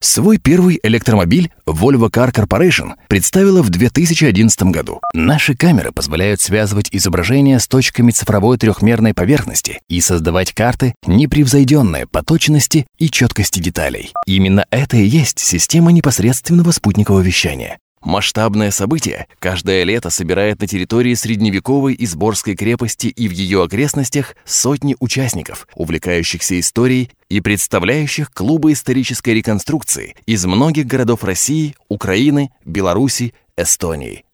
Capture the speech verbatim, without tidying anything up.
Свой первый электромобиль Volvo Car Corporation представила в две тысячи одиннадцатом году. Наши камеры позволяют связывать изображения с точками цифровой трехмерной поверхности и создавать карты, непревзойденные по точности и четкости деталей. Именно это и есть система непосредственного спутникового вещания. Масштабное событие каждое лето собирает на территории средневековой Изборской крепости и в ее окрестностях сотни участников, увлекающихся историей и представляющих клубы исторической реконструкции из многих городов России, Украины, Беларуси, Эстонии.